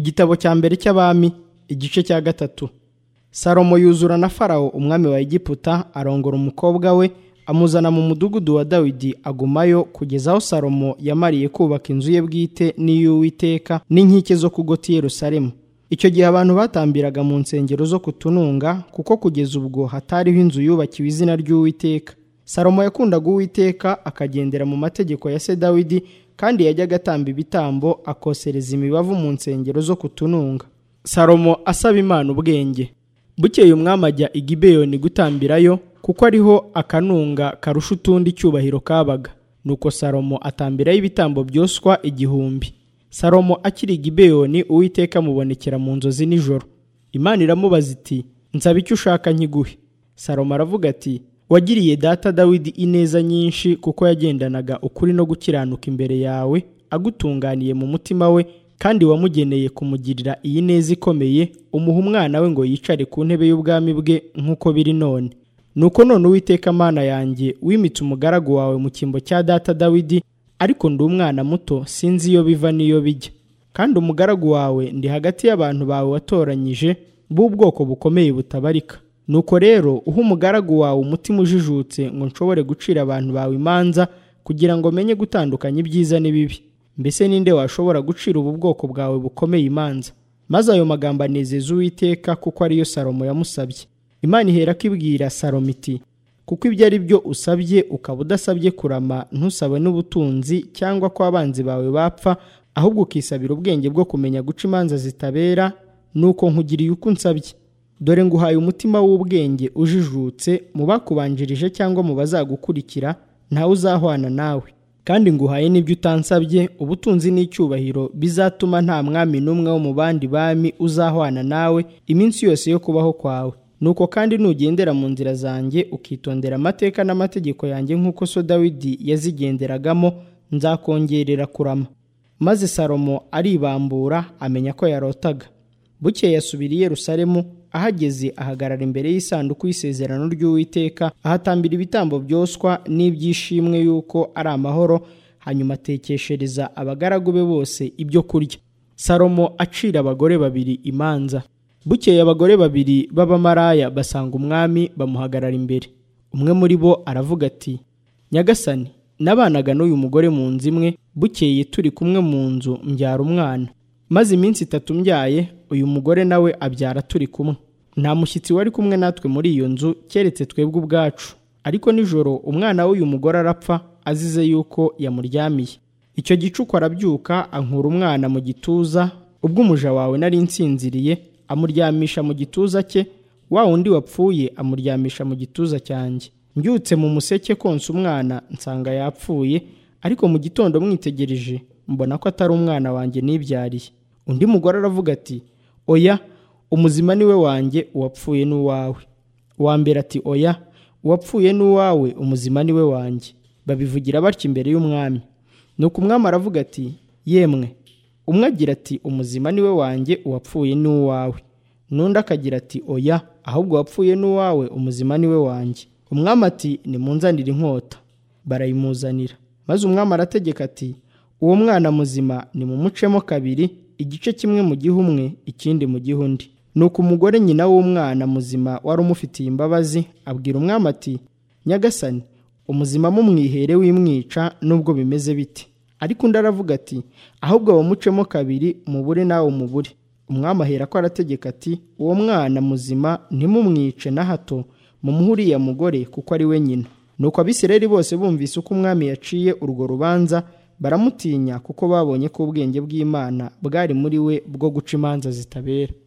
Igitabo cya mbere cy'Abami igice cya gatatu. Salomo yuzura na Farawo umwami wa Egiputa, arongora umukobwa we, amuzana mu mudugudu wa Dawidi, agumayo kugeza aho Salomo yamariye kubaka inzu ye bwite n'iy'Uwiteka n'inkike zo kugota i Yerusalemu. Icyo gihe abantu batambiraga mu nsengero zo kutununga, kuko kugeza ubwo hatariho inzu yubakiwe izina ry'Uwiteka. Salomo yakundaga Uwiteka, akagendera mu mategeko ya se Dawidi, kandi yajyaga atamba ibitambo, akosereza imibavu mu nsengero zo kutununga. Salomo asaba Imana ubwenge. Bukeye umwami ajya i Gibeyoni gutambirayo, kuko ariho akanunga karusha utundi icyubahiro kabaga. Nuko Salomo atambirayo ibitambo byoswa 1000. Salomo akiri i Gibeyoni, Uwiteka amubonekera mu nzozi nijoro. Imana iramubaza iti, nsaba icyo ushaka nkiguhe. Salomo aravuga ati, wagiriye data Dawidi ineza nyinshi, kuko yagendanaga ukuri no gukiranuka imbere yawe, agutunganiye mu mutima we, kandi wamugeneye kumugirira iyi neza ikomeye, umuha umwana we ngo yicare ku ntebe y'ubwami bwe nk'uko biri none. Nuko none Uwiteka Mana yanjye, wimitse umugaragu wawe mu cyimbo cya data Dawidi, ariko ndi umwana muto, sinzi iyo biva n'iyo bijya. Kandi umugaragu wawe ndi hagati y'abantu bawe watoranyije, b'ubwoko bukomeye butabarika. Nuko rero uha umugaragu wawe umutima ujijutse, ngo nshobore gucira abantu bawe imanza, kugira ngo menye gutandukanya ibyiza n'ibibi. Mbese ninde washobora gucira ubu bwoko bwawe bukomeye imanza? Maze ayo magambo anezeza Uwiteka, kuko ariyo Salomo yamusabye. Imana iherako ibwira Salomo iti, kuko ibyo ari byo usabye, ukaba udasabye kurama, ntusabe n'ubutunzi cyangwa ko abanzi bawe bapfa, ahubwo ukisabira ubwenge bwo kumenya guca imanza zitabera, nuko nkugiriye uko unsabye. Dore nguhaye umutima w'ubwenge ujijutse, mu bakubanjirije cyangwa mu bazagukurikira ntawe uzahwana nawe. Kandi nguhaye n'ibyo utansabye, ubutunzi n'icyubahiro, bizatuma nta mwami n'umwe wo mu bandi bami uzahwana nawe iminsi yose yo kubaho kwawe. Nuko kandi nugendera mu nzira zanjye, ukitondera amateka n'amategeko yanjye nk'uko so Dawidi yazigenderagamo, nzakongerera kurama. Maze Salomo aribambura, amenya ko yarotaga. Bukeye yasubira i Yerusalemu, ahageze ahagarara imbere y'isanduku y'isezerano ry'Uwiteka, ahatambira ibitambo byoswa n'ibyishimwe yuko ari amahoro, hanyuma atekeshereza abagaragu be bose ibyo kurya. Salomo acira abagore 2 imanza. Bukeye abagore 2 b'abamaraya basanga umwami, bamuhagarara imbere. Umwe muri bo aravuga ati, Nyagasani, nabanaga n'uyu mugore mu nzu imwe, bukeye turi kumwe mu nzu mbyara umwana. Maze iminsi 3 mbyaye, uyu mugore nawe abyara turi kumwe. Nta mushyitsi wari kumwe natwe muri iyo nzu, keretse twebwe ubwacu. Ariko nijoro umwana w'uyu mugore arapfa, azize yuko yamuryamiye. Icyo gicuku arabyuka, ankura umwana mu gituza, ubwo umuja wawe nari nsinziriye, amuryamisha mu gituza cye, wa wundi wapfuye amuryamisha mu gituza cyanjye. Mbyutse mu museke konsa umwana, nsanga yapfuye, ariko mu gitondo mwitegereje, mbona ko atari umwana wanjye nibyariye. Undi mugore aravuga ati, oya, umuzima niwe wanjye, uwapfuye n'uwawe. Uwa mbere ati, oya, uwapfuye n'uwawe, umuzima niwe wanjye. Babivugira batyo imbere y'umwami. Nuko umwami aravuga ati, yemwe. Umwe agira ati, umuzima niwe wanjye, uwapfuye n'uwawe. N'undi akagira ati, oya, ahubwo uwapfuye n'uwawe, umuzima niwe wanjye. Umwami ati, nimunzanire inkota. Barayimuzanira. Maze umwami arategeka ati, uwo mwana muzima nimumucemo 2, igice kimwe mu gihe umwe, ikindi mu gihe undi. Nuko umugore nyina w'umwana muzima wari umufitiye imbabazi, abwira umwami ati, Nyagasani, umuzima mumwihere wimwica, nubwo bimeze biti. Ariko undi aravuga ati, ahubwo bamucemo 2, mubure nawe umubure. Umwami ahera ko arategeka ati, uwo mwana muzima ntimumwice na hato, mumuhe uriya mugore, kuko ari we nyina. Nuko Abisirayeli bose bumvise uko umwami yaciye urwo rubanza, baramutinya, kuko babonye ko ubwenge bw'Imana bwari muri we bwo guca imanza zitabera.